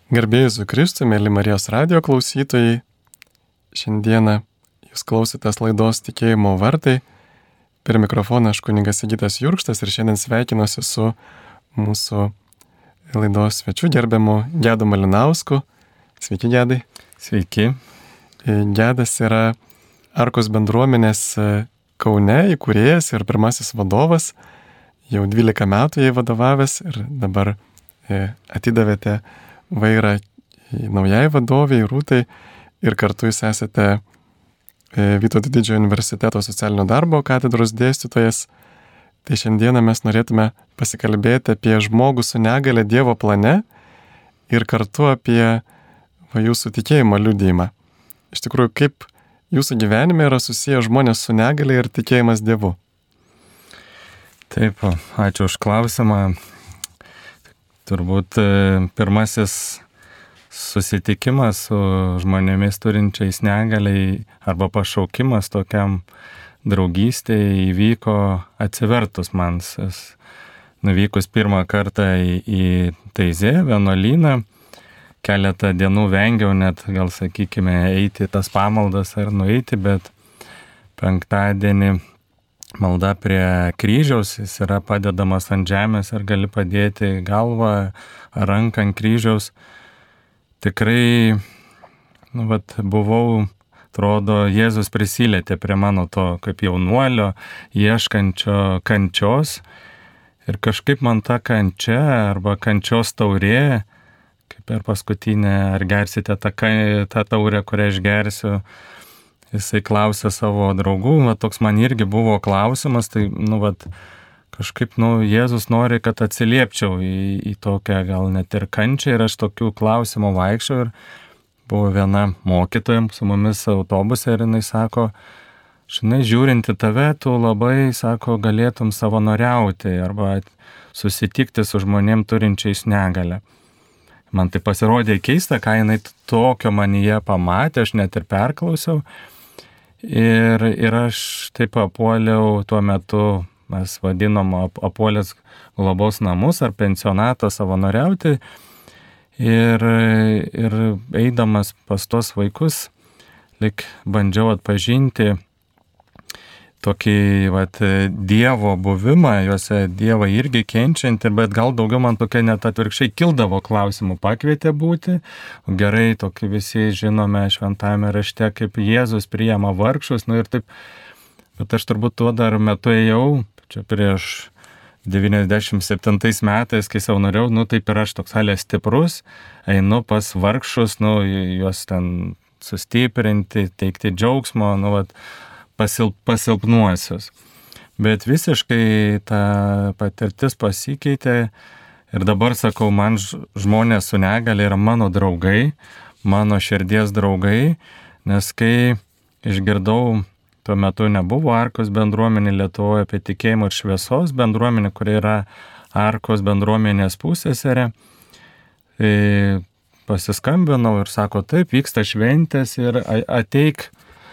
Garbėjai Jėzui Kristui, mėly Marijos radijo klausytojai, šiandieną jūs klausotės laidos Tikėjimo vartai. Per mikrofoną aš kunigas Sigitas Jurkštas ir šiandien sveikinuosi su mūsų laidos svečiu gerbiamu Gedu Malinausku. Sveiki, Gedai. Sveiki. Gedas yra Arkos bendruomenės Kaune įkūrėjas ir pirmasis vadovas. Jau 12 metų jai vadovavęs ir dabar atidavėte vairą naujai vadoviai Rūtai ir kartu jūs esate Vytauto Didžiojo universiteto socialinio darbo katedros dėstytojas. Tai šiandieną mes norėtume pasikalbėti apie žmogų su negale Dievo plane ir kartu apie jūsų tikėjimo liudijimą. Iš tikrųjų, kaip jūsų gyvenime yra susiję žmonės su negale ir tikėjimas Dievu? Taip, ačiū už klausimą. Turbūt pirmasis susitikimas su žmonėmis turinčiais negaliai arba pašaukimas tokiam draugystėje įvyko atsivertus man. Nuvykus pirmą kartą į Taizė vienuolyną, keletą dienų vengiau net, gal sakykime, eiti tas pamaldas ar nueiti, bet penktadienį malda prie kryžiaus, jis yra padedamas ant žemės ir gali padėti galvą ar ranką ant kryžiaus. Tikrai, buvau, atrodo, Jėzus prisilietė prie mano to kaip jaunuolio, ieškančio kančios. Ir kažkaip man ta kančia arba kančios taurė, kaip per paskutinę, ar gersite tą taurę, kurią aš gersiu, jisai klausė savo draugų, toks man irgi buvo klausimas, tai, kažkaip, Jėzus nori, kad atsiliepčiau į tokią gal net ir kančią ir aš tokių klausimų vaikščiau ir buvo viena mokytoja su mumis autobuse ir jinai sako, žinai, žiūrinti tave, tu labai, sako, galėtum savanoriauti arba susitikti su žmonėm turinčiais negalę. Man tai pasirodė keista, ką jinai tokio manyje pamatė, aš net ir perklausiau. Ir aš taip apuoliau tuo metu, mes vadinom apuolės globos namus ar pensionatą savanoriauti. Ir eidamas pas tos vaikus, lyg bandžiau atpažinti tokį Dievo buvimą, juose Dievą irgi kenčiantį, bet gal daugiau man tokia net atvirkščiai kildavo klausimų, pakvietė būti. Gerai, tokį visi žinome šventajame rašte, kaip Jėzus priima vargšus, ir taip. Bet aš turbūt tuo dar metu ėjau, čia prieš 97 metais, kai savanoriau, taip ir aš toks salės stiprus, einu pas vargšus, juos ten sustiprinti, teikti džiaugsmo, pasilpnuosius. Bet visiškai ta patirtis pasikeitė ir dabar sakau, man žmonės su negale yra mano draugai, mano širdies draugai, nes kai išgirdau, tuo metu nebuvo Arkos bendruomenė Lietuvoje, apie tikėjimo ir šviesos bendruomenė, kuri yra Arkos bendruomenės pusseserė, pasiskambinau ir sako, taip, vyksta šventės ir ateik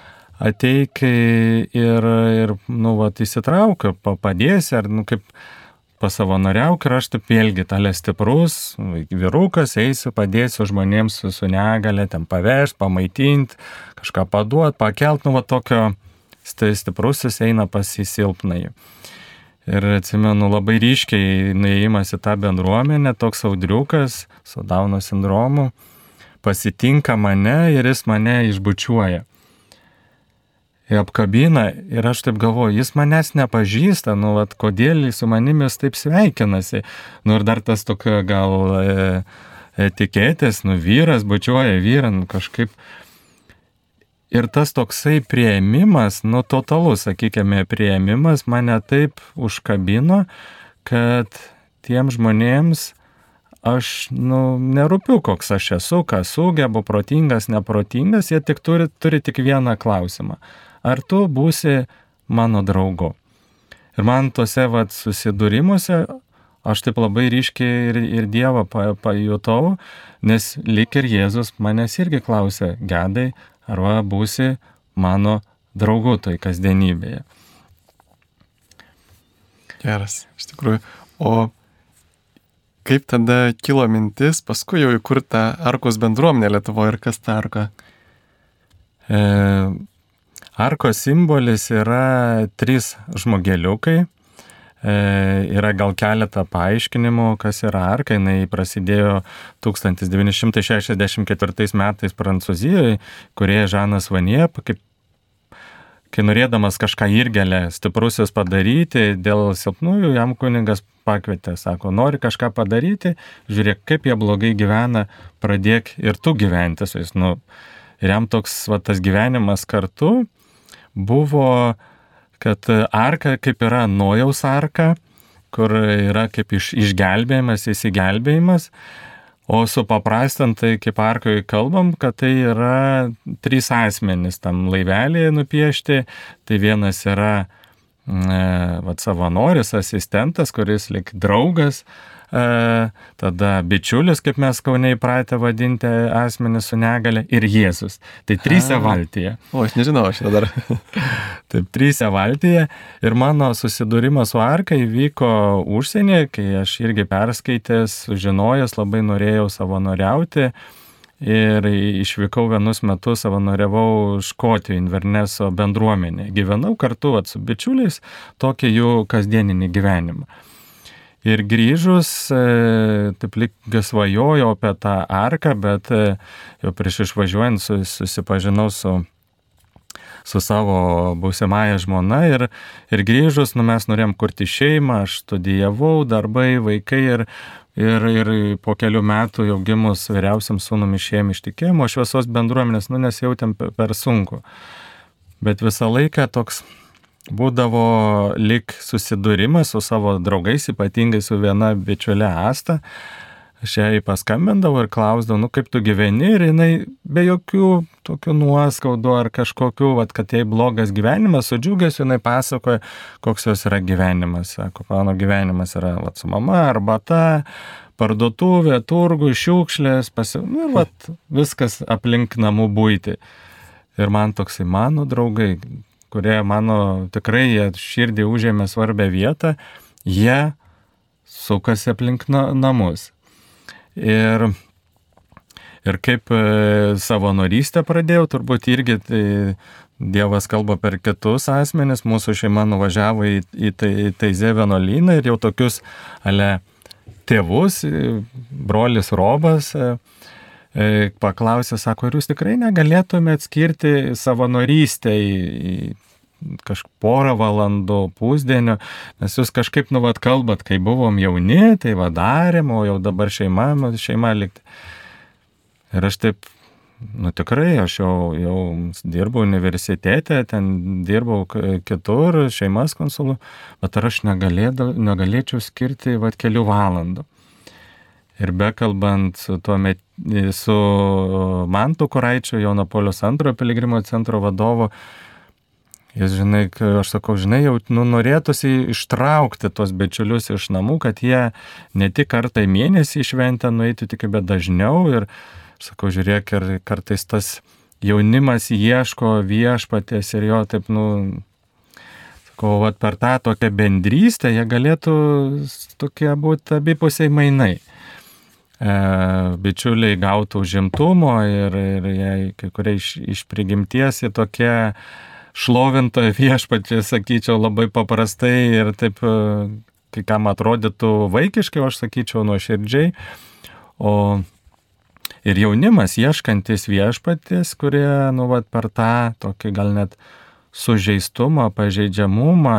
ir įsitrauk, padėsi, ar kaip pasavanoriauk ir aš taip vėlgi talė stiprus, vyrukas, eisiu, padėsiu žmonėms su negale, ten pavešt, pamaitinti, kažką paduot, pakelt, tokio stiprusis eina pas įsilpnai. Ir atsimenu labai ryškiai nuėjimas į tą bendruomenę, toks audriukas su Dauno sindromu, pasitinka mane ir jis mane išbučiuoja. Apkabina ir aš taip galvoju, jis manęs nepažįsta, kodėl jis su manimis taip sveikinasi. Ir dar tas tokio gal etiketės, vyras bučiuoja vyrą, kažkaip. Ir tas toksai priėmimas, totalus, sakykime, priėmimas mane taip užkabino, kad tiem žmonėms aš, nerūpiu, koks aš esu, ką sugebu, protingas, neprotingas, jie tik turi tik vieną klausimą. Ar tu būsi mano draugu? Ir man tuose susidūrimuose aš taip labai ryškiai ir Dievą pajutau, nes lyg ir Jėzus manęs irgi klausė, Gedai, arba būsi mano draugu toj kasdienybėje. Geras, iš tikrųjų. O kaip tada kilo mintis paskui jau įkurta Arkos bendruomenė Lietuvoje ir kas ta Arka? Arkos simbolis yra 3 žmogeliukai. Yra gal keletą paaiškinimų, kas yra Arka. Jinai prasidėjo 1964 metais Prancūzijoje, kurioje Žanas Vanie, kai norėdamas kažką irgelę stiprusius padaryti, dėl silpnųjų jam kunigas pakvietė, sako, nori kažką padaryti, žiūrėk, kaip jie blogai gyvena, pradėk ir tu gyventi su jais. Ir jam toks tas gyvenimas kartu buvo, kad arka kaip yra Nojaus arka, kur yra kaip išgelbėjimas, įsigelbėjimas, o supaprastintai kaip arkoje kalbam, kad tai yra 3 asmenys tam laivelėje nupiešti. Tai vienas yra savanoris, asistentas, kuris lik draugas, tada bičiulis, kaip mes Kaune įpratę vadinti asmenys su negale, ir Jėzus. Tai 3 valtyje. O, aš nežinau, aš dar. Taip, 3 valtyje. Ir mano susidūrimas su Arka įvyko užsienyje, kai aš irgi perskaitęs, sužinojęs, labai norėjau savanoriauti. Ir išvykau vienus metus, savanoriavau Škotijoje, Inverneso bendruomenė. Gyvenau kartu su bičiuliais tokį jų kasdieninį gyvenimą. Ir grįžus, taip lyg svajojau apie tą arką, bet jau prieš išvažiuojant susipažinau su savo būsimąja žmona ir grįžus, mes norėjom kurti šeimą, aš studijavau, darbai, vaikai ir po kelių metų jau gimus vyriausiam sūnumi išėjom iš tikėjimo šviesos bendruomenės, nesijautėm per sunku. Bet visą laiką toks būdavo lyg susidūrimas su savo draugais, ypatingai su viena bičiulė Asta. Aš jai paskambindavau ir klausdavau, kaip tu gyveni, ir jinai be jokių tokių nuoskaudų ar kažkokių, kad jai blogas gyvenimas, su džiugesiu jinai pasakoja, koks jos yra gyvenimas. Sako, mano gyvenimas yra su mama, arbata, parduotuvė, turgų, šiukšlės, viskas aplink namų buitį. Ir man toksai mano draugai, kurie mano tikrai jie širdį užėmė svarbę vietą, jie sukasi aplink namus. Ir kaip savanorystę pradėjau, turbūt irgi Dievas kalba per kitus asmenis, mūsų šeima nuvažiavo į Taizė vienuolyną ir jau tokius tėvus, brolis Robas, paklausė, sako, ar jūs tikrai negalėtumėte skirti savanorystę į porą valandų, pusdienio, nes jūs kažkaip kalbat, kai buvom jauni, tai darėm, o jau dabar šeima likti. Ir aš taip, tikrai, aš jau dirbau universitete, ten dirbau kitur, šeimas konsulu, bet ar aš negalėčiau skirti kelių valandų. Ir bekalbant su Mantu Kuraičiu, Jono Pauliaus II piligrimų centro vadovu, jis, aš sakau, jau norėtųsi ištraukti tos bičiulius iš namų, kad jie ne tik kartą į mėnesį į šventę nueitų, tik bet dažniau. Ir sakau, žiūrėk, ir kartais tas jaunimas ieško viešpaties ir jo taip, sakau, per tą tokią bendrystę jie galėtų tokie būti abipusiai mainai. Bičiuliai gautų užimtumo ir jie kai kurie iš prigimties jie tokie šlovintoje viešpačiai, sakyčiau, labai paprastai ir taip, kai kam atrodytų vaikiškai, aš sakyčiau, nuoširdžiai. Ir jaunimas ieškantis viešpaties, kurie, per tą tokį gal net sužeistumą, pažeidžiamumą,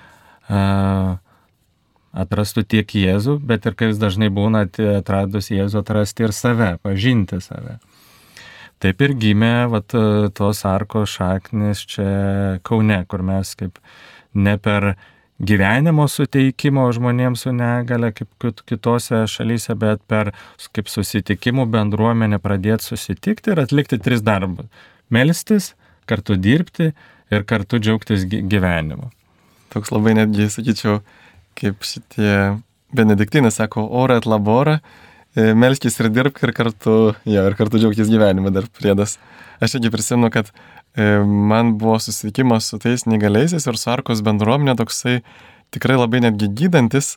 atrastų tiek Jėzų, bet ir kai jis dažnai būna atradus Jėzų, atrasti ir save, pažinti save. Taip ir gimė tos Arkos šaknis čia Kaune, kur mes kaip ne per gyvenimo suteikimo žmonėms su negale, kaip kitose šalyse, bet per kaip susitikimų bendruomenę pradėti susitikti ir atlikti 3 darbus. Melstis, kartu dirbti ir kartu džiaugtis gyvenimu. Toks labai netgi, sakyčiau, kaip šitie benediktinai sako, ora et labora, melskis ir dirbk ir kartu džiaugtis gyvenimą dar priedas. Aš irgi prisimenu, kad man buvo susitikimas su tais neįgaliaisiais ir su Arkos bendruomenė toksai tikrai labai netgi gydantis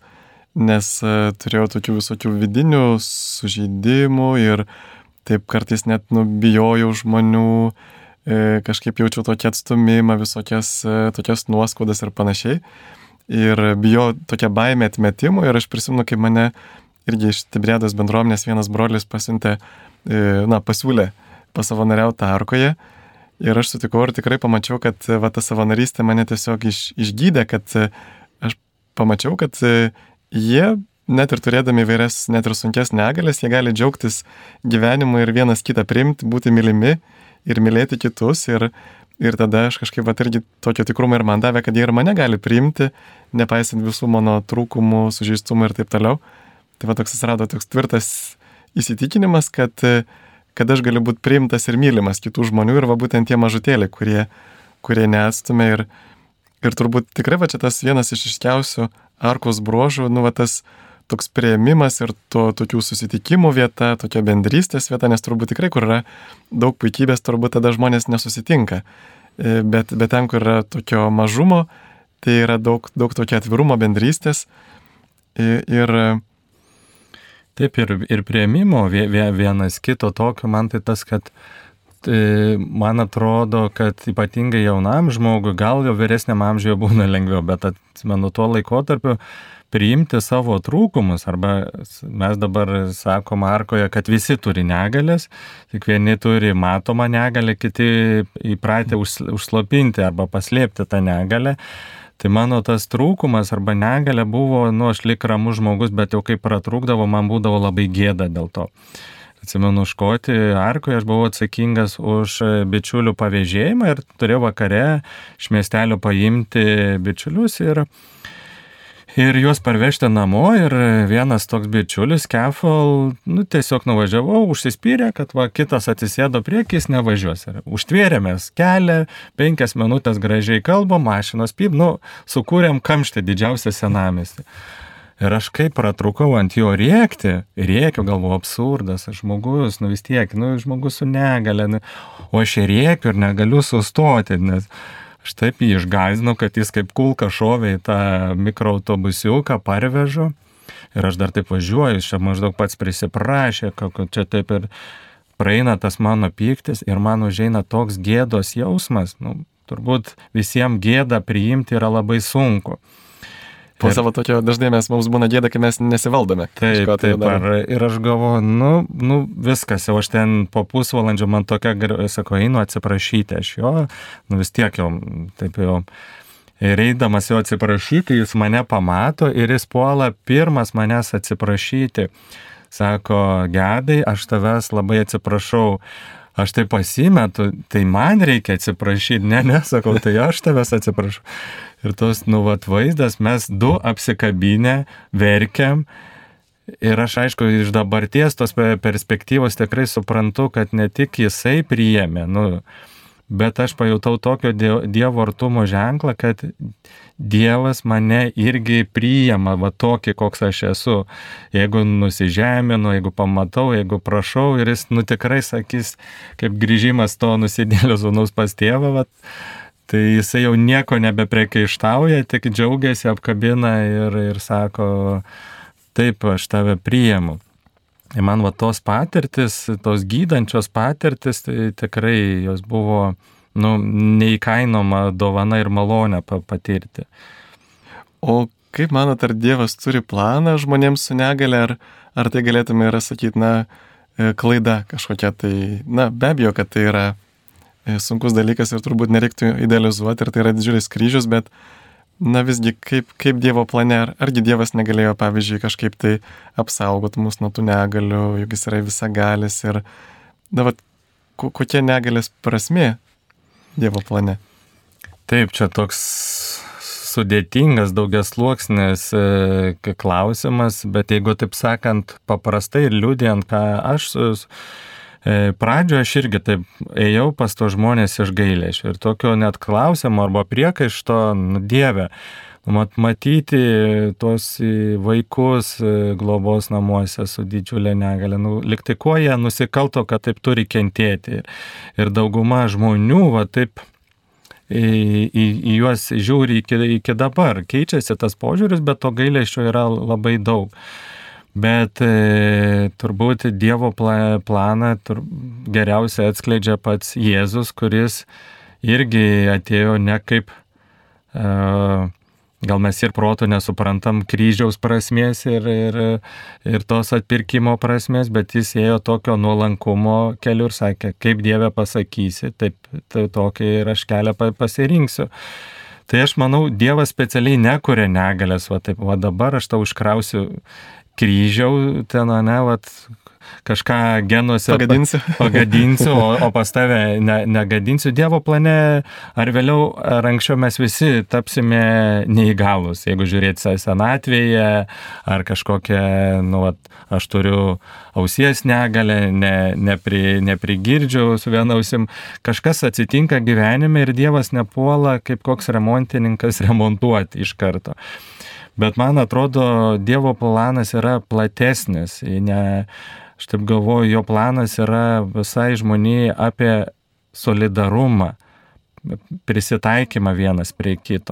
nes turėjau tokių visokių vidinių sužeidimų ir taip kartais net bijojau žmonių, kažkaip jaučiau tokį atstumimą, tokias nuoskaudas ir panašiai. Ir bijau tokia baimė atmetimo ir aš prisimenu, kai mane irgi iš Tiberiados bendruomenės vienas brolis pasiūlė pasavanoriauti Arkoje. Ir aš sutikau ir tikrai pamačiau, kad ta savanorystė mane tiesiog išgydė, kad aš pamačiau, kad jie, net ir turėdami įvairias, net ir sunkes negalės, jie gali džiaugtis gyvenimu ir vienas kitą priimti, būti mylimi ir mylėti kitus. Ir tada aš kažkaip irgi tokio tikrumo ir man davė, kad jie ir mane gali priimti, nepaisant visų mano trūkumų, sužeistumų ir taip toliau. Tai toks atsirado toks tvirtas įsitikinimas, kad aš galiu būti priimtas ir mylimas kitų žmonių ir būtent tie mažutėliai, kurie neatstumia. Ir turbūt tikrai čia tas vienas iš iškiausių Arkos bruožų, tas toks priėmimas ir tokių susitikimų vieta, tokia bendrystės vieta, nes turbūt tikrai, kur yra daug puikybės, turbūt tada žmonės nesusitinka. Bet ten, kur yra tokio mažumo, tai yra daug tokio atvirumo, bendrystės. Taip, ir priėmimo vienas kito tokio, man tai tas, kad man atrodo, kad ypatingai jaunam žmogui, gal jau vyresniam amžiuje būna lengviau, bet atsimenu tuo laikotarpiu priimti savo trūkumus, arba mes dabar sakom Arkoje, kad visi turi negalės, tik vieni turi matomą negalę, kiti įpratę užslopinti arba paslėpti tą negalę. Tai mano tas trūkumas arba negalė buvo, aš lyg ramus žmogus, bet jau kai pratrūkdavo, man būdavo labai gėda dėl to. Atsimenu, Škotijoje, Arkoje aš buvau atsakingas už bičiulių pavėžėjimą ir turėjau vakare iš miestelio paimti bičiulius ir juos parvežti namo. Ir vienas toks bičiulis, Kefal, tiesiog nuvažiavau, užsispyrė, kad kitas atsisėdo priekį, jis nevažiuos. Ir užtvėrėmės kelią, 5 minutės gražiai kalbom, mašinos pyp, sukūrėm kamštį didžiausią senamiestį. Ir aš kaip pratrūkau ant jo rėkiu, galvoju, absurdas, žmogus, vis tiek, žmogus su negale, o aš rėkiu ir negaliu sustoti, nes aš taip jį išgąsdinau, kad jis kaip kulka šovė į tą mikroautobusiuką, parvežu. Ir aš dar taip važiuoju, čia maždaug pats prisiprašė, kad čia taip ir praeina tas mano pyktis ir man užeina toks gėdos jausmas. Turbūt visiems gėdą priimti yra labai sunku. Po savo tokio dažnai mums būna gėda, kai mes nesivaldome. Taip, ir aš galvoju, viskas, jau aš ten po pusvalandžio man tokia, sakau, einu atsiprašyti aš jo, vis tiek jau, taip jau. Ir eidamas jo atsiprašyti, jis mane pamato ir jis puola pirmas manęs atsiprašyti. Sako, Gedai, aš tavęs labai atsiprašau. Aš tai pasimetu, tai man reikia atsiprašyti, sakau, tai aš tavęs atsiprašau. Ir tos, vaizdas, mes du apsikabinę, verkiam. Ir aš, aišku, iš dabarties tos perspektyvos tikrai suprantu, kad ne tik jisai priėmė, bet aš pajutau tokio Dievo artumo ženklą, kad Dievas mane irgi priima, tokį, koks aš esu. Jeigu nusižeminu, jeigu pamatau, jeigu prašau, ir jis tikrai sakys, kaip grįžimas to nusidėlio sūnaus pas tėvą, tai jisai jau nieko nebepriekaištauja, tik džiaugiasi, apkabina ir sako, taip, aš tave priimu. Ir man tos patirtis, tos gydančios patirtis, tai tikrai jos buvo neįkainoma dovana ir malonė patirti. O kaip manot, ar Dievas turi planą žmonėms su negale, ar tai galėtume ir sakyti, klaida kažkokia, tai, be abejo, kad tai yra sunkus dalykas ir turbūt nereiktų idealizuoti ir tai yra didžiulis kryžius, bet visgi kaip Dievo plane, argi Dievas negalėjo, pavyzdžiui, kažkaip tai apsaugoti mus nuo tų negalių, juk jis yra visagalis ir kokia negalės prasmė Dievo plane? Taip, čia toks sudėtingas, daugiasluoksnis klausimas, bet jeigu taip sakant paprastai ir liudijant, ką aš pradžioje aš irgi taip ėjau pas to žmonės iš gailesčio ir tokio net klausimo arba priekaišto, Dieve, matyti tos vaikus globos namuose su didžiulė negalė, lyg tai kuo jie nusikalto, kad taip turi kentėti. Ir dauguma žmonių taip į juos žiūri iki dabar. Keičiasi tas požiūris, bet to gailesčio yra labai daug. Bet turbūt Dievo planą geriausiai atskleidžia pats Jėzus, kuris irgi atėjo ne kaip, gal mes ir protų nesuprantam kryžiaus prasmės ir tos atpirkimo prasmės, bet jis ėjo tokio nuolankumo keliu ir sakė, kaip Dieve pasakysi, taip tokį ir aš kelią pasirinksiu. Tai aš manau, Dievas specialiai nekuria negalės, va dabar aš tau užkrausiu kryžiau, ten, kažką genuose pagadinsiu, o pas tave negadinsiu. Dievo plane ar vėliau, ar anksčiau mes visi tapsime neįgalus. Jeigu žiūrėti senatvėje, ar kažkokią, aš turiu ausies negalę, neprigirdžiau su viena ausim. Kažkas atsitinka gyvenime ir Dievas nepuola kaip koks remontininkas remontuoti iš karto. Bet man atrodo, Dievo planas yra platesnis. Aš taip galvoju, jo planas yra visai žmonijai apie solidarumą, prisitaikymą vienas prie kito.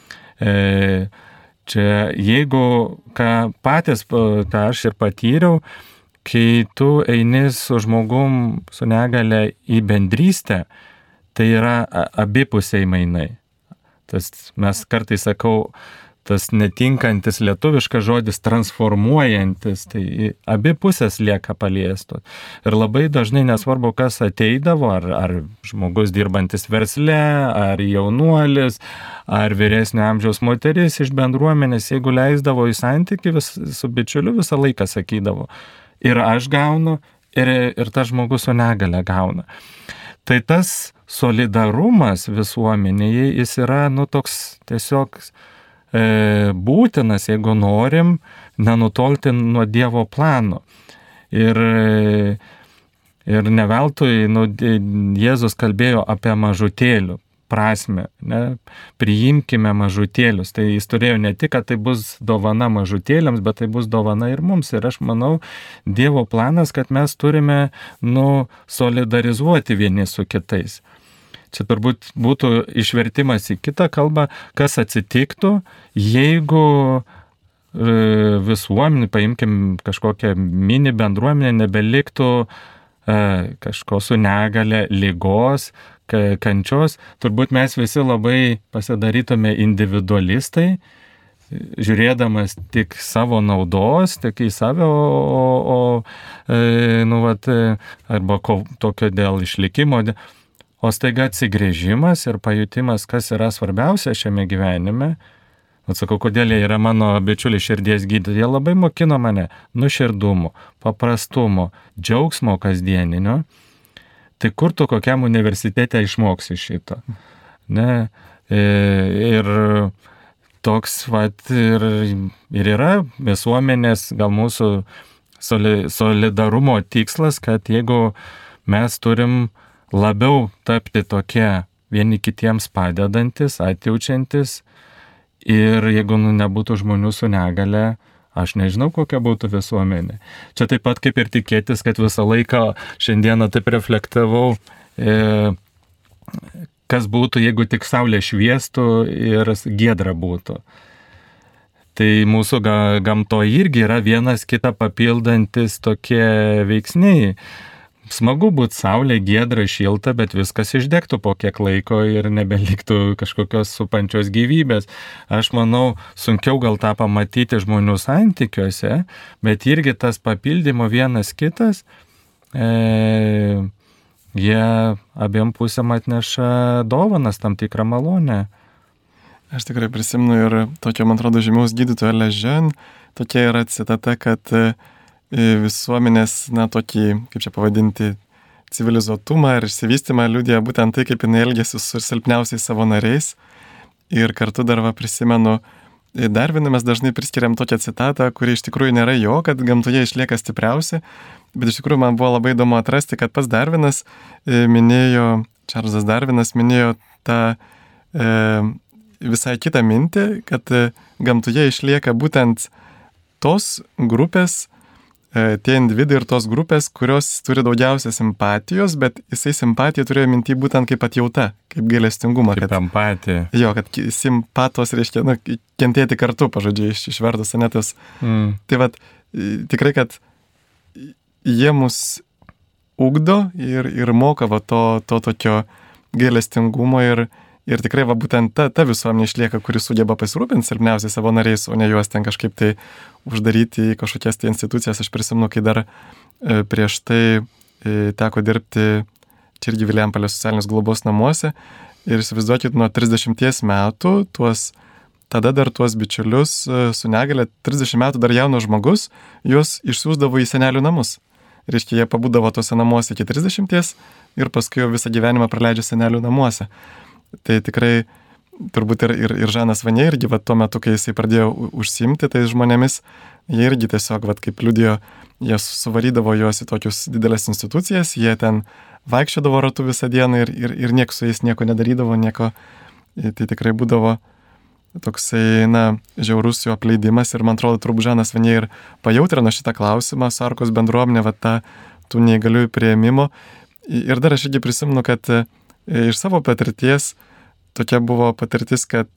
Čia jeigu ką aš ir patyriau, kai tu eini su žmogum su negale į bendrystę, tai yra abipusiai mainai. Mes kartais sakau, tas netinkantis lietuviškas žodis transformuojantis, tai abi pusės lieka paliestos. Ir labai dažnai nesvarbu, kas ateidavo, ar žmogus dirbantis versle, ar jaunuolis, ar vyresnio amžiaus moteris iš bendruomenės, jeigu leisdavo į santykį su bičiuliu, visą laiką sakydavo, ir aš gaunu, ir tas žmogus su negale gauna. Tai tas solidarumas visuomenėje, jis yra, toks tiesiog būtinas, jeigu norim nenutolti nuo Dievo plano. Ir ne veltui Jėzus kalbėjo apie mažutėlių prasme. Priimkime mažutėlius. Tai jis turėjo ne tik, kad tai bus dovana mažutėliams, bet tai bus dovana ir mums. Ir aš manau, Dievo planas, kad mes turime solidarizuoti vieni su kitais. Čia turbūt būtų išvertimas į kitą kalbą, kas atsitiktų, jeigu visuomenė, paimkim kažkokią mini bendruomenę, nebeliktų kažko su negale, ligos, kančios. Turbūt mes visi labai pasidarytume individualistai, žiūrėdamas tik savo naudos, tik į save, arba tokio dėl išlikimo. O staiga atsigrėžimas ir pajutimas, kas yra svarbiausia šiame gyvenime. Atsakau, kodėl jie yra mano bičiuliai širdies gydytojai. Jie labai mokino mane nuoširdumo, paprastumo, džiaugsmo kasdieninio. Tai kur tu kokiam universitete išmoksi šito? Ne? Ir toks ir yra visuomenės, gal mūsų solidarumo tikslas, kad jeigu mes turim labiau tapti tokie vieni kitiems padedantis, atjaučiantis, ir jeigu nebūtų žmonių su negale, aš nežinau, kokia būtų visuomenė. Čia taip pat kaip ir tikėtis, kad visą laiką šiandieną taip reflektavau, kas būtų, jeigu tik saulė šviestų ir giedra būtų. Tai mūsų gamtoje irgi yra vienas kitą papildantis tokie veiksniai. Smagu būti saulė, giedra, šilta, bet viskas išdegtų po kiek laiko ir nebeliktų kažkokios supančios gyvybės. Aš manau, sunkiau gal tą pamatyti žmonių santykiuose, bet irgi tas papildymo vienas kitas, jie abiem pusėm atneša dovanas, tam tikrą malonę. Aš tikrai prisimenu ir tokio, man atrodo, žymaus gydytojo Lejeune, tokia yra citata, kad visuomenės, tokį, kaip čia pavadinti, civilizuotumą ir išsivystymą liudija būtent tai, kaip jinai elgėsi su silpniausiais savo nariais. Ir kartu dar prisimenu, Darwinui mes dažnai priskiriam tokią citatą, kuri iš tikrųjų nėra jo, kad gamtoje išlieka stipriausi, bet iš tikrųjų man buvo labai įdomu atrasti, kad pats Darwinas minėjo, Čarlzas Darwinas minėjo tą visai kitą mintį, kad gamtoje išlieka būtent tos grupės tie individai ir tos grupės, kurios turi daugiausia simpatijos, bet jisai simpatiją turėjo minty būtent kaip atjauta, kaip gailestingumą. Kaip empatija. Jo, kad simpatos reiškia, kentėti kartu, pažodžiai, išvertus anetas. Tai vat, tikrai, kad jie mus ugdo ir moka va to tokio gailestingumo ir tikrai va būtent ta visuomenė išlieka, kuri sugeba pasirūpinti silpniausiai savo nariais, o ne juos ten kažkaip tai uždaryti į kažkokias tai institucijas. Aš prisimenu, kai dar prieš tai teko dirbti čia irgi Vilijampolės socialinės globos namuose ir įsivaizduokit, nuo 30 metų tada dar tuos bičiulius su negale, 30 metų dar jaunas žmogus, juos išsiųsdavo į senelių namus. Reiškia, jie pabūdavo tuose namuose iki 30 ir paskui jau visą gyvenimą praleidžia senelių namuose. Tai tikrai turbūt ir Žanas Vanier irgi tuo metu, kai jisai pradėjo užsiimti tais žmonėmis, jie irgi tiesiog, kaip liudijo, jie suvarydavo juos į tokius didelės institucijas, jie ten vaikščiodavo ratu visą dieną ir nieks su jais nieko nedarydavo, nieko. Tai tikrai būdavo toksai, žiaurus jų apleidimas ir man atrodo, turbūt Žanas Vanier ir pajautrino šitą klausimą su Arkos bendruomenė, tų neįgaliųjų priėmimo. Ir dar aš irgi prisimenu, kad iš savo patirties tokia buvo patirtis, kad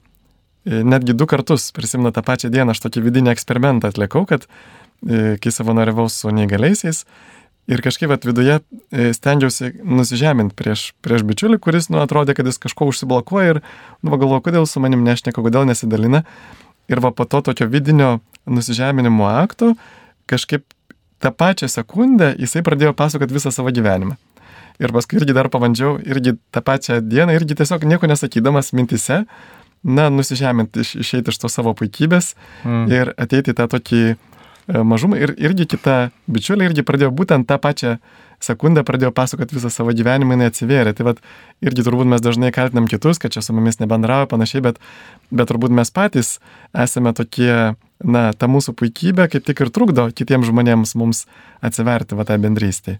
netgi 2 kartus, prisimenu tą pačią dieną, aš tokį vidinį eksperimentą atlikau, kad kai savanoriavau su neįgaliaisiais ir kažkaip viduje stengiausi nusižeminti prieš bičiulį, kuris atrodė, kad jis kažko užsiblokuoja ir galvoju, kodėl su manim nešneka, kodėl nesidalina. Ir po to tokio vidinio nusižeminimo akto kažkaip tą pačią sekundę jisai pradėjo pasakoti visą savo gyvenimą. Ir paskui irgi dar pabandžiau, irgi tą pačią dieną, irgi tiesiog nieko nesakydamas mintise, nusižeminti, išeiti iš to savo puikybės ir ateiti į tą tokį mažumą. Ir irgi kita bičiulė irgi pradėjo būtent tą pačią sekundę, pradėjo pasakoti visą savo gyvenimą, jinai atsivėrė. Tai irgi turbūt mes dažnai kaltinam kitus, kad čia su mumis nebendrauja panašiai, bet turbūt mes patys esame tokie, ta mūsų puikybė kaip tik ir trukdo kitiems žmonėms mums atsiverti tą bendrystę.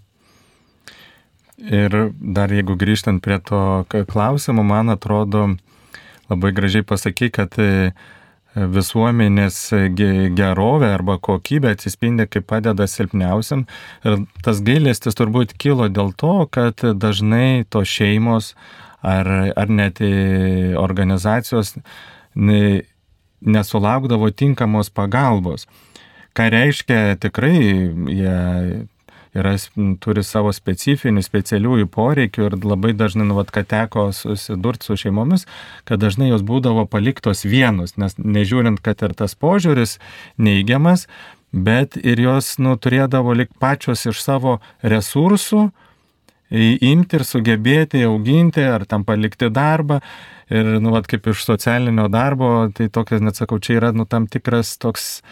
Ir dar jeigu grįžtant prie to klausimo, man atrodo, labai gražiai pasakai, kad visuomenės gerovė arba kokybė atsispindi, kaip padeda silpniausiam. Ir tas gailestis turbūt kilo dėl to, kad dažnai tos šeimos ar net organizacijos nesulaukdavo tinkamos pagalbos. Ką reiškia, tikrai jie turi savo specialiųjų poreikių ir labai dažnai, kad teko susidurti su šeimomis, kad dažnai jos būdavo paliktos vienus, nes nežiūrint, kad ir tas požiūris neigiamas, bet ir jos turėdavo lik pačios iš savo resursų imti ir sugebėti auginti ar tam palikti darbą. Ir kaip iš socialinio darbo, tai tokias, net sakau, čia yra tam tikras toks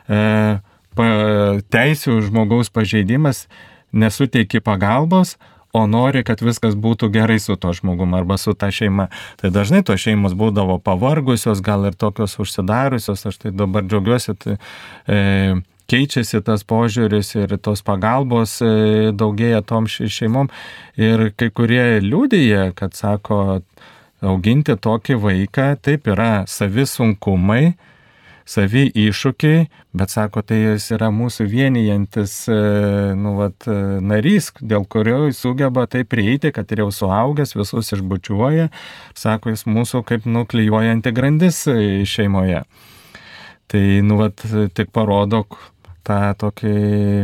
teisių žmogaus pažeidimas, nesuteiki pagalbos, o nori, kad viskas būtų gerai su to žmogum arba su ta šeima. Tai dažnai tos šeimos būdavo pavargusios, gal ir tokios užsidariusios, aš tai dabar džiaugiuosi, keičiasi tas požiūris ir tos pagalbos daugėja tom šeimom. Ir kai kurie liudija, kad sako, auginti tokį vaiką, taip yra savi sunkumai, savi iššūkiai, bet sako, tai jis yra mūsų vienijantis narys, dėl kurio jis sugeba taip prieiti, kad ir jau suaugęs visus išbučiuoja, sako, jis mūsų kaip klijuojanti grandis šeimoje. Tai tik parodo tą tokį,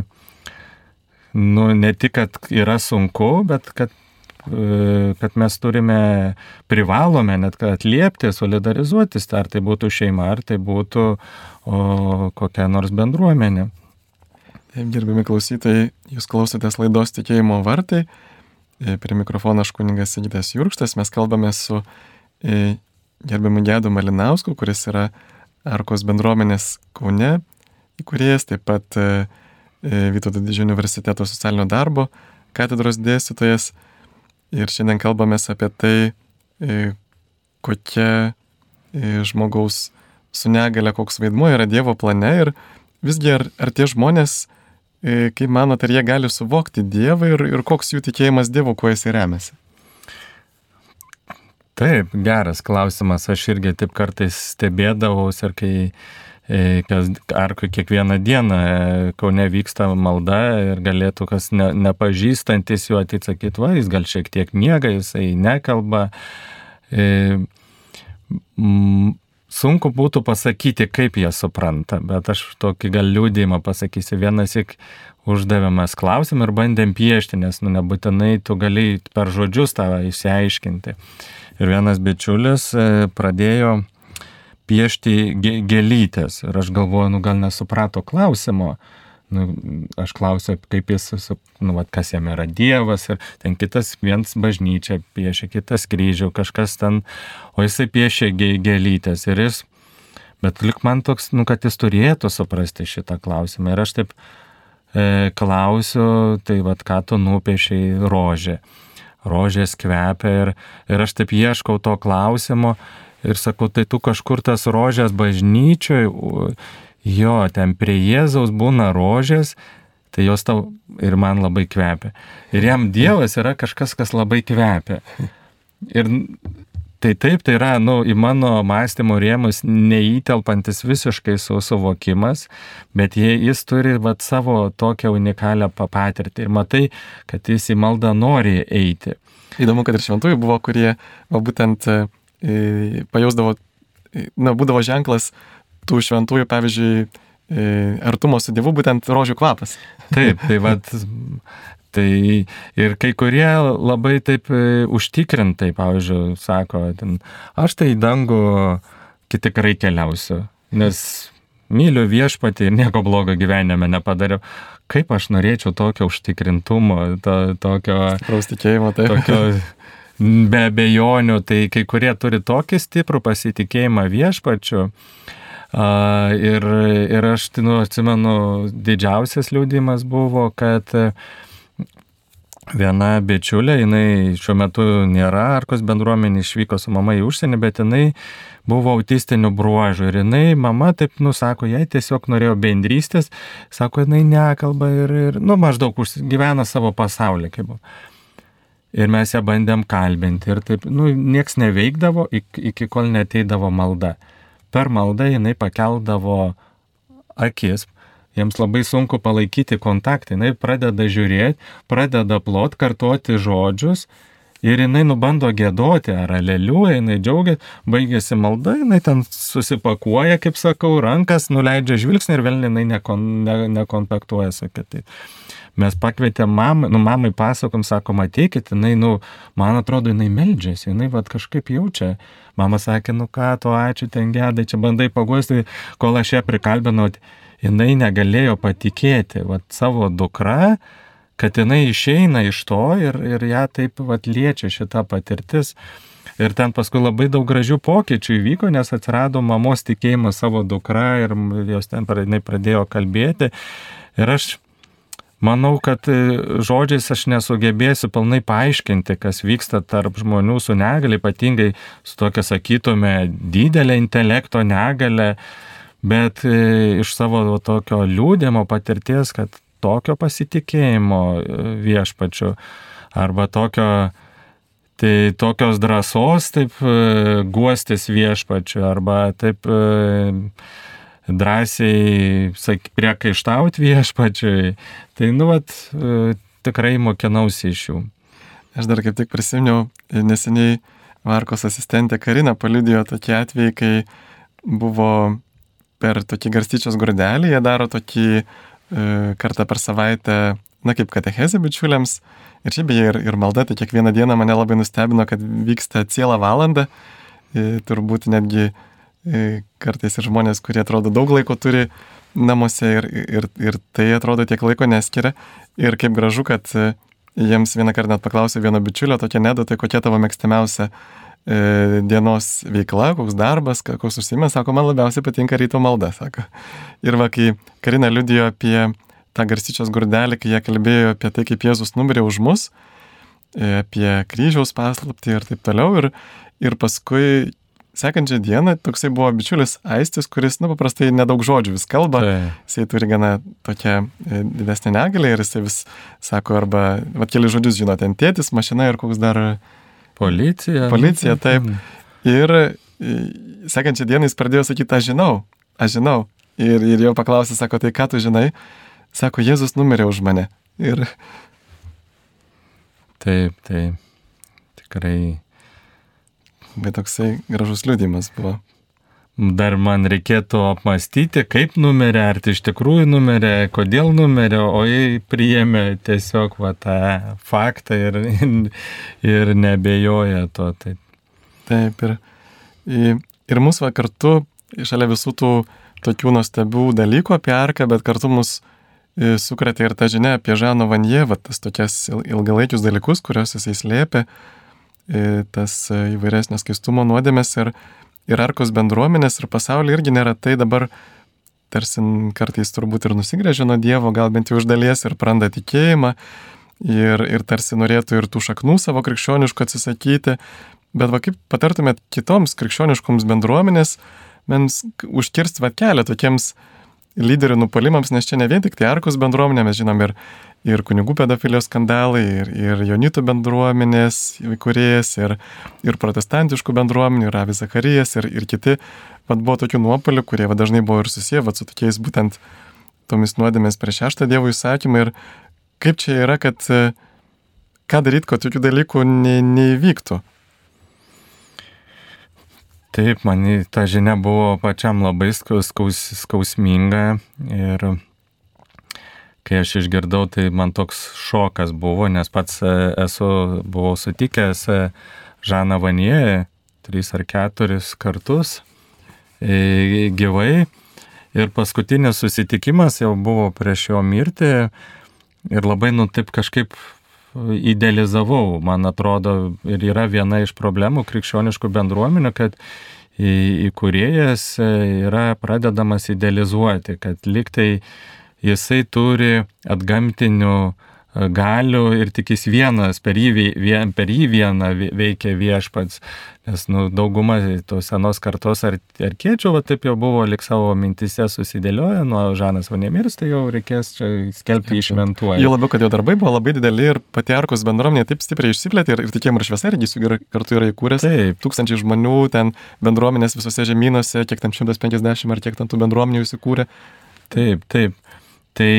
ne tik, kad yra sunku, bet kad mes privalome net atliepti, solidarizuotis, ar tai būtų šeima, ar tai būtų kokia nors bendruomenė. Taip, gerbiami klausytojai, jūs klausotės laidos Tikėjimo vartai. Prie mikrofono aš kunigas Sigitas Jurkštas. Mes kalbame su gerbiamu Gedu Malinausku, kuris yra Arkos bendruomenės Kaune įkūrėjas, taip pat Vytauto Didžiojo universiteto socialinio darbo katedros dėstytojas. Ir šiandien kalbamės apie tai, kokia žmogaus su negale, koks vaidmuo yra Dievo plane ir visgi ar tie žmonės, kaip manot, ar jie gali suvokti Dievą ir koks jų tikėjimas Dievu, kuo jis remiasi? Taip, geras klausimas. Aš irgi taip kartais stebėdavaus ir kai ar kiekvieną dieną Kaune vyksta malda ir galėtų kas nepažįstantis jo atsakyti, va, jis gal šiek tiek miega, jisai nekalba. Sunku būtų pasakyti, kaip jie supranta, bet aš tokį gal liūdėjimą pasakysiu. Vienas tik uždavėmės klausimą ir bandėm piešti, nes nebūtinai tu gali per žodžius tą išsiaiškinti. Ir vienas bičiulis pradėjo piešti gėlytės ir aš galvoju, gal nesuprato klausimo. Aš klausiu, kaip jis, kas jam yra Dievas, ir ten kitas viens bažnyčia piešia, kitas kryžių, kažkas ten, o jisai piešia gėlytės. Ir jis, bet lik man toks, kad jis turėtų suprasti šitą klausimą. Ir aš taip klausiu, tai ką tu nupiešiai? Rožė. Rožės kvepia ir aš taip ieškau to klausimo ir sakau, tai tu kažkur tas rožės bažnyčioj, jo, ten prie Jėzaus būna rožės, tai jos tau ir man labai kvepia. Ir jam Dievas yra kažkas, kas labai kvepia. Ir tai taip, tai yra, į mano mąstymo rėmus neįtelpantis visiškai suvokimas, bet jis turi savo tokią unikalią patirtį. Ir matai, kad jis į maldą nori eiti. Įdomu, kad ir šventųjų buvo, kurie būtent pajausdavo, būdavo ženklas tų šventųjų, pavyzdžiui, artumo su Dievu, būtent rožių kvapas. Taip, tai ir kai kurie labai taip užtikrintai, pavyzdžiui, sako, aš tai į dangų tikrai keliausiu, nes myliu Viešpatį ir nieko blogo gyvenime nepadariau. Kaip aš norėčiau tokio užtikrintumo, tokio tikėjimo, tokio be abejonių, tai kai kurie turi tokį stiprų pasitikėjimą Viešpačiu. Ir aš atsimenu, didžiausias liudijimas buvo, kad viena bičiulė, jinai šiuo metu nėra Arkos bendruomenė, išvyko su mama į užsienį, bet jinai buvo autistinių bruožų ir jinai, mama taip, sako, jai tiesiog norėjo bendrystės, sako, jinai nekalba ir maždaug gyvena savo pasaulį. Ir mes ją bandėm kalbinti ir taip, nieks neveikdavo, iki kol neteidavo malda. Per maldą jinai pakeldavo akis, jiems labai sunku palaikyti kontaktą, jinai pradeda žiūrėti, pradeda plot, kartoti žodžius ir jinai bando giedoti, ar aleliuja, jinai džiaugia, baigėsi malda, jinai ten susipakuoja, kaip sakau, rankas, nuleidžia žvilgsnį ir vėl jinai nekontaktuoja, sakė. Tai mes pakvietėm mamai pasakom, sakom, ateikit, jinai, man atrodo, jinai meldžiasi, jinai kažkaip jaučia. Mama sakė, ką, to ačiū, ten gedai, čia bandai paguosti, kol aš ją prikalbinau, jinai negalėjo patikėti, savo dukra, kad jinai išeina iš to ir ją taip liečia šita patirtis. Ir ten paskui labai daug gražių pokyčių įvyko, nes atsirado mamos tikėjimas savo dukra ir jos ten pradėjo kalbėti. Ir aš manau, kad žodžiais aš nesugebėsiu pilnai paaiškinti, kas vyksta tarp žmonių su negalia, ypatingai su tokia, sakytume, didelė intelekto negalia, bet iš savo tokio liūdimo patirties, kad tokio pasitikėjimo Viešpačiu arba tokios drąsos taip guostis Viešpačiu arba taip drąsiai priekaištauti Viešpačiui, tai tikrai mokinausi iš jų. Aš dar kaip tik prisiminiau, neseniai Markos asistentė Karina paliudijo tokį atvejį, kai buvo per tokį garstyčios grūdelį, jie daro tokį kartą per savaitę, kaip katechezė bičiuliams. Ir šiaip beje ir malda, tai kiekvieną dieną mane labai nustebino, kad vyksta cielą valandą, turbūt netgi kartais ir žmonės, kurie atrodo daug laiko turi namuose ir tai atrodo tiek laiko neskiria. Ir kaip gražu, kad jiems vieną kartą net paklausė vieno bičiulio, tokia Nedo, tai kokia tavo mėgstamiausia dienos veikla, koks darbas, koks užsiėmęs, sako, man labiausiai patinka ryto malda, sako. Ir kai Karina liudijo apie tą garstyčios grūdelį, kai jie kalbėjo apie tai, kaip Jėzus numirė už mus, apie kryžiaus paslaptį ir taip toliau, ir paskui sekančią dieną toksai buvo bičiulis Aistis, kuris, paprastai nedaug žodžių vis kalba, jisai turi gana tokią didesnę negalę ir jisai vis sako, arba, keli žodžius žino, ten tėtis, mašina ir koks dar policija. Policija, taip. Ir sekančią dieną jis pradėjo sakyti, aš žinau, aš žinau. Ir jo paklausė, sako, tai ką tu žinai? Sako, Jėzus numirė už mane. Ir... Taip, tikrai. Bet toksai gražus liudijimas buvo. Dar man reikėtų apmastyti, kaip numirė, ar tai iš tikrųjų numirė, kodėl numirė, o jie priėmė tiesiog tą faktą ir nebejoja to. Taip, ir mūsų kartu, šalia visų tų tokių nuostabių dalykų apie arką, bet kartu mus sukretė ir ta žinia apie Žano Vanje, tas tokias ilgalaikius dalykus, kuriuos jisai slėpė, tas įvairias neskaistumo nuodėmes ir arkos bendruomenės ir pasaulyje irgi nėra tai dabar tarsi kartais turbūt ir nusigręžė nuo Dievo, gal bent jau iš dalies ir praranda tikėjimą ir tarsi norėtų ir tų šaknų savo krikščioniškų atsisakyti, bet kaip patartumėt kitoms krikščioniškoms bendruomenės mums užkirsti kelią tokiems lyderių nupalimams, nes čia ne vien tik tai arkos bendruomenė, mes žinom ir kunigų pedofilijos skandalai, ir jonitų bendruomenės įkūrėjas, ir protestantiškų bendruomenių, ir Ravi Zacharijas, ir kiti. Buvo tokių nuopuolių, kurie dažnai buvo ir susiję su tokiais būtent tomis nuodėmės prieš 6 Dievo įsakymą. Ir kaip čia yra, kad ką daryti, kad tokių dalykų neįvyktų? Taip, man ta žinia buvo pačiam labai skausminga ir kai aš išgirdau, tai man toks šokas buvo, nes pats buvau sutikęs Žaną Vanje 3 ar 4 kartus gyvai ir paskutinis susitikimas jau buvo prieš jo mirtį ir labai taip kažkaip idealizavau, man atrodo, ir yra viena iš problemų krikščioniškų bendruomenių, kad įkūrėjas yra pradedamas idealizuoti, kad liktai jisai turi atgamtinių galių ir tik jis vienas, per jį vieną veikia viešpats, nes dauguma tos senos kartos arkiečių taip jau buvo lik savo mintise susidėlioję, nuo Žanas Vanje mirs, tai jau reikės čia skelbti išventuoja. Jau labiau, kad jo darbai buvo labai dideli ir pati arkos bendruomenė taip stipriai išsiplėtė ir tikėjimo ir šviesa irgi kartu yra įkūręs. Taip. 1000 žmonių, ten bendruomenės visose žemynuose, kiek ten 150 ar kiek ten tų bendruomenių įsikūrė. Taip. Tai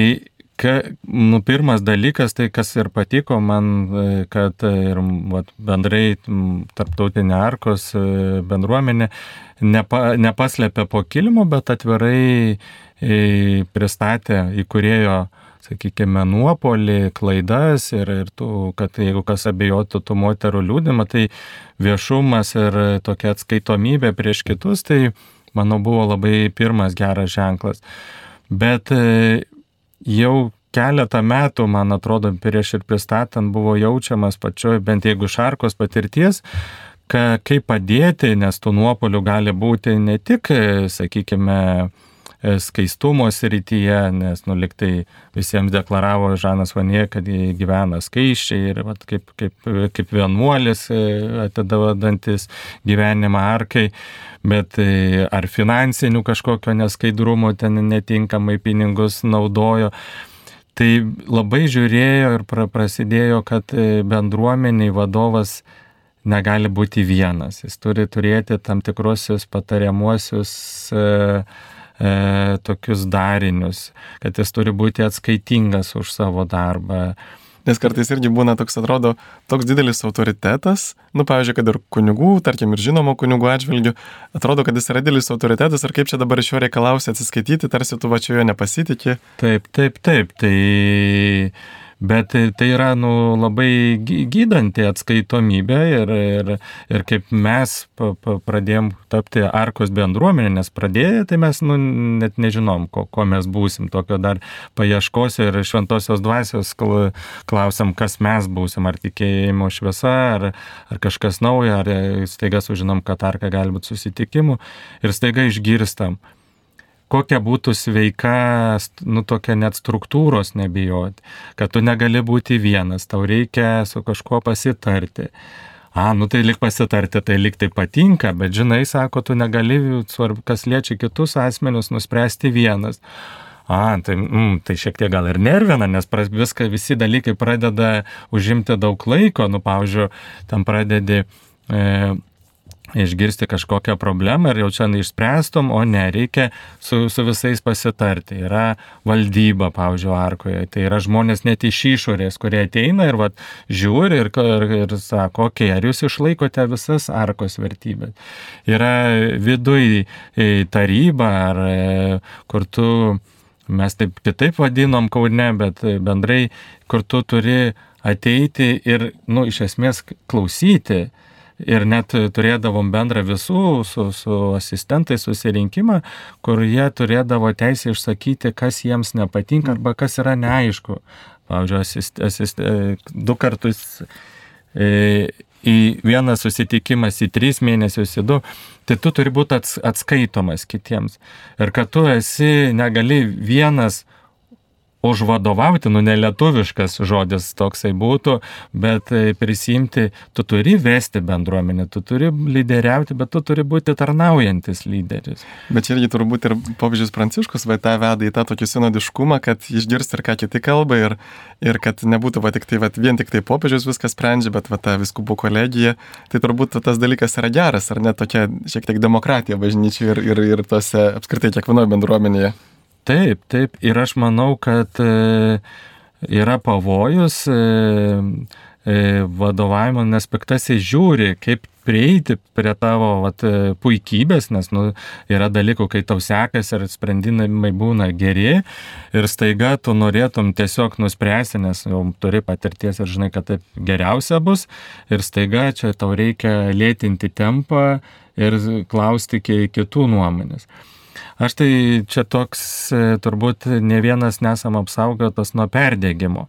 pirmas dalykas, tai kas ir patiko man, kad ir bendrai tarptautinė arkos bendruomenė nepaslėpė po kilimo, bet atvirai pristatė įkūrėjo, sakykime, nuopolį, klaidas ir kad jeigu kas abejotų tų moterų liūdimą, tai viešumas ir tokia atskaitomybė prieš kitus, tai manau buvo labai pirmas geras ženklas. Bet jau keletą metų, man atrodo, prieš ir pristatant buvo jaučiamas pačioj, bent jeigu iš arkos patirties, kaip padėti, nes tų nuopolių gali būti ne tik, sakykime, skaistumo srityje, nes liktai visiems deklaravo Žanas Vanje, kad jie gyvena skaisčiai ir kaip vienuolis atidavantis gyvenimą arkai, bet ar finansinių kažkokio neskaidrumo ten netinkamai pinigus naudojo. Tai labai žiūrėjo ir prasidėjo, kad bendruomeniai vadovas negali būti vienas. Jis turi turėti tam tikrosius patariamuosius tokius darinius, kad jis turi būti atskaitingas už savo darbą. Nes kartais irgi būna toks, atrodo, toks didelis autoritetas, pavyzdžiui, kad ir kunigų, tarkim, ir žinomo kunigų atžvilgių, atrodo, kad jis yra didelis autoritetas ir kaip čia dabar iš jo reikalausi atsiskaityti, tarsi tu čia jo nepasitikė. Taip, bet tai yra labai gydanti atskaitomybė ir kaip mes pradėjom tapti arkos bendruomenė, nes pradėję, tai mes net nežinom, ko mes būsim, tokio dar paieškosiu ir šventosios dvasios klausim, kas mes būsim, ar tikėjimo šviesa, ar kažkas nauja, ar staiga sužinom, kad arka gali būti susitikimų ir staiga išgirstam. Kokia būtų sveika, tokia net struktūros nebijoti, kad tu negali būti vienas, tau reikia su kažkuo pasitarti. Tai lyg pasitarti, tai lyg tai patinka, bet žinai, sako, tu negali, kas liečia kitus asmenius, nuspręsti vienas. Tai šiek tiek gal ir nervina, nes visi dalykai pradeda užimti daug laiko, pavyzdžiui, tam pradedi išgirsti kažkokią problemą ir jau čia išspręstum, o ne, reikia su visais pasitarti. Yra valdyba, pavyzdžiui, arkoje, tai yra žmonės net iš išorės, kurie ateina ir žiūri ir sako, okei, ar jūs išlaikote visas arkos vertybės. Yra viduj taryba, ar kur tu, mes taip kitaip vadinom Kaune, bet bendrai, kur tu turi ateiti ir, iš esmės klausyti. Ir net turėdavom bendrą visų su asistentais susirinkimą, kur jie turėdavo teisę išsakyti, kas jiems nepatinka arba kas yra neaišku. Pavyzdžiui, 2 kartus į vieną susitikimas, į 3 mėnesius, į 2, tai tu turi būti atskaitomas kitiems. Ir kad tu negali vienas užvadovauti, nelietuviškas žodis toksai būtų, bet prisimti, tu turi vesti bendruomenę, tu turi lyderiauti, bet tu turi būti tarnaujantis lyderis. Bet čia irgi turbūt ir popiežius Pranciškus tą veda į tą tokį sinodiškumą, kad išgirsti ir ką kiti kalba ir kad nebūtų vien tik tai popiežius viskas sprendžia, bet ta vyskupų kolegija, tai turbūt tas dalykas yra geras, ar ne tokia šiek tiek demokratija bažnyčiai ir tose apskritai kiekvienoje bendruomenėje. Taip, ir aš manau, kad yra pavojus vadovavimo, nes piktasis žiūri, kaip prieiti prie tavo puikybės, nes yra dalykų, kai tau sekasi ir sprendimai būna geri ir staiga tu norėtum tiesiog nuspręsti, nes jau turi patirties ir žinai, kad taip geriausia bus ir staiga čia tau reikia lėtinti tempą ir klausti kitų nuomonės. Aš tai čia toks, turbūt ne vienas nesam apsaugotas nuo perdegimo.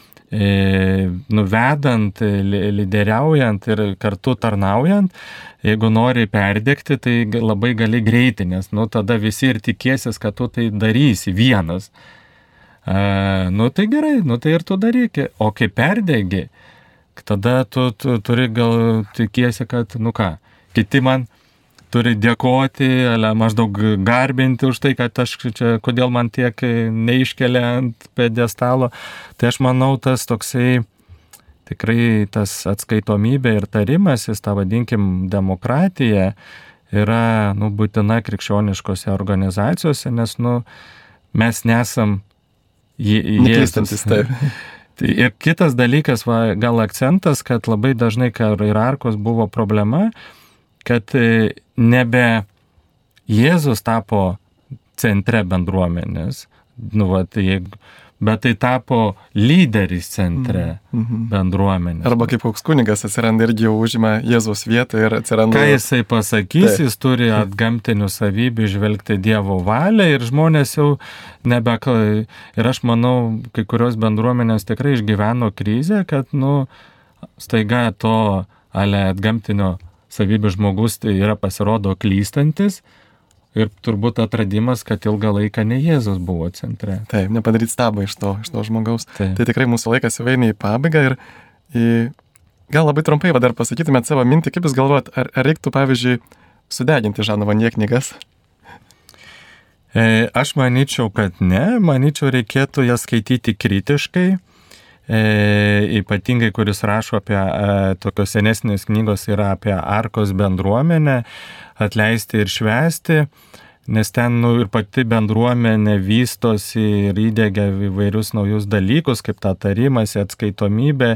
Vedant, lyderiaujant ir kartu tarnaujant, jeigu nori perdegti, tai labai gali greitai, nes tada visi ir tikėsis, kad tu tai darysi vienas. Tai gerai, tai ir tu daryk. O kai perdegi, tada tu turi gal tikiesi, kad, kiti man turi dėkoti, maždaug garbinti už tai, kad aš čia, kodėl man tiek neiškelia ant pjedestalo. Tai aš manau, tas toksai, tikrai tas atskaitomybė ir tarimasis, tą vadinkim demokratija, yra būtina krikščioniškose organizacijose, nes mes nesam neklystantis, taip. Ir kitas dalykas, gal akcentas, kad labai dažnai, kai ir arkos buvo problema, kad nebe Jėzus tapo centre bendruomenės, bet tai tapo lyderis centre bendruomenės. Arba kaip koks kunigas atsiranda irgi jau užima Jėzaus vietą ir atsiranda... Ką jisai pasakys, jis turi atgamtinių savybių žvelgti Dievo valią ir žmonės jau ir aš manau, kai kurios bendruomenės tikrai išgyveno krizę, kad staiga to atgamtinio savybių žmogus tai yra pasirodo klystantis ir turbūt atradimas, kad ilgą laiką ne Jėzus buvo centre. Taip, nepadaryti stabą iš to žmogaus. Taip. Tai tikrai mūsų laikas jau eina į pabaigą ir gal labai trumpai dar pasakytumėt savo mintį, kaip jūs galvojat, ar reiktų, pavyzdžiui, sudeginti Žano Vanje knygas? Aš manyčiau, kad ne, reikėtų jas skaityti kritiškai. Ypatingai, kuris rašo apie tokios senesnės knygos yra apie arkos bendruomenę, atleisti ir švęsti, nes ten ir pati bendruomenė vystosi ir įdiegia įvairius naujus dalykus, kaip tą tarimąsi, atskaitomybę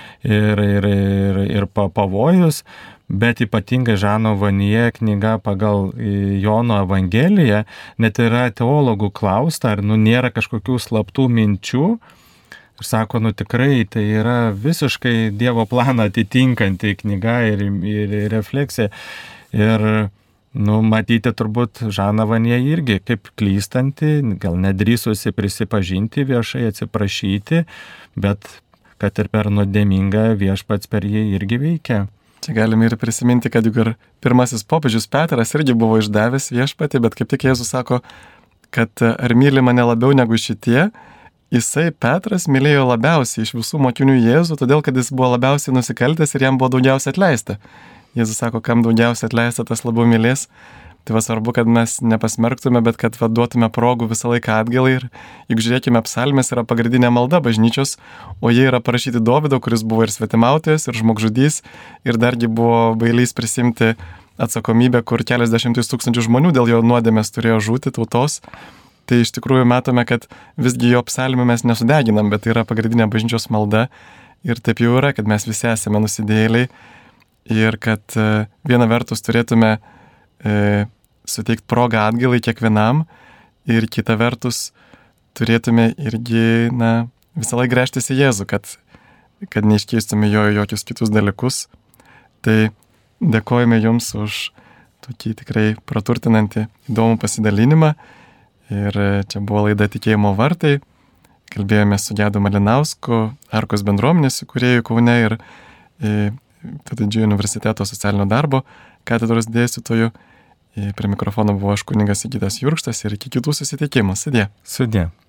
ir pavojus, bet ypatingai Žano Vanje knyga pagal Jono Evangeliją, net yra teologų klausta, ar nėra kažkokių slaptų minčių. Ir sako, tikrai tai yra visiškai Dievo planą atitinkanti knyga ir refleksija. Ir, matyti turbūt Žaną Vanje irgi kaip klystanti, gal nedrįsusi prisipažinti viešai, atsiprašyti, bet kad ir per nuodėmingą viešpats per jį irgi veikia. Čia galime ir prisiminti, kad juk ir pirmasis popiežius Petras irgi buvo išdavęs viešpatį, bet kaip tik Jėzus sako, kad ar myli mane labiau negu šitie, jisai Petras mylėjo labiausiai iš visų mokinių Jėzų, todėl kad jis buvo labiausiai nusikaltęs ir jam buvo daugiausiai atleista. Jėzus sako, kam daugiausiai atleista, tas labiau mylės. Tai svarbu, kad mes nepasmerktume, bet kad duotume progų visą laiką atgalai. Ir juk žiūrėkime, psalmės yra pagrindinė malda bažnyčios, o jie yra parašyti Dovydo, kuris buvo ir svetimautojas, ir žmogžudys, ir dargi buvo bailys prisimti atsakomybę, kur keliasdešimtis tūkstančių žmonių dėl jo nuodėmės turėjo žūti tautos, tai iš tikrųjų matome, kad visgi jo psalmių mes nesudeginam, bet tai yra pagrindinė bažnyčios malda ir taip jau yra, kad mes visi esame nusidėjėliai ir kad viena vertus turėtume suteikti progą atgailai kiekvienam ir kita vertus turėtume irgi, visą laiką gręžtis į Jėzų, kad neiškeistume jo į jokius kitus dalykus. Tai dėkojame Jums už tokį tikrai praturtinantį įdomų pasidalinimą. Ir čia buvo laida Tikėjimo vartai. Kalbėjome su Gedu Malinausku, Arkos bendruomenės įkūrėjų Kaune ir Didžiojo universiteto socialinio darbo katedros dėstytoju. Prie mikrofono buvo aš kunigas Sigitas Jurkštas ir iki kitų susitikimų. Sudie.